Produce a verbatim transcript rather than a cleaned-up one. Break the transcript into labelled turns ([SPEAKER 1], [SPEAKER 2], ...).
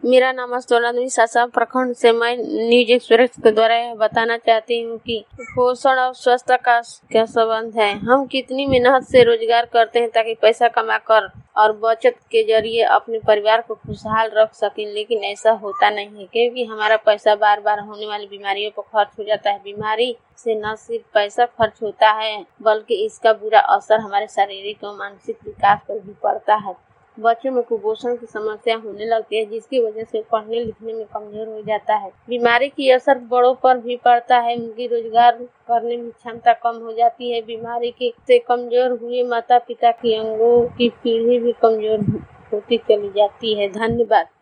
[SPEAKER 1] मेरा नाम अस्तोलानी सासा प्रखंड से। मैं न्यूज एक्सप्रेस के द्वारा यह बताना चाहती हूँ कि पोषण और स्वास्थ्य का क्या संबंध है। हम कितनी मेहनत से रोजगार करते हैं ताकि पैसा कमा कर और बचत के जरिए अपने परिवार को खुशहाल रख सकें, लेकिन ऐसा होता नहीं है क्योंकि हमारा पैसा बार बार होने वाली बीमारियों पर खर्च हो जाता है। बीमारी से न सिर्फ पैसा खर्च होता है बल्कि इसका बुरा असर हमारे शारीरिक और मानसिक विकास पर भी पड़ता है। बच्चों में कुपोषण की समस्या होने लगती है, जिसकी वजह से पढ़ने लिखने में कमजोर हो जाता है। बीमारी की असर बड़ों पर भी पड़ता है, उनकी रोजगार करने में क्षमता कम हो जाती है। बीमारी के से कमजोर हुए माता पिता की अंगों की पीढ़ी भी कमजोर होती चली जाती है। धन्यवाद।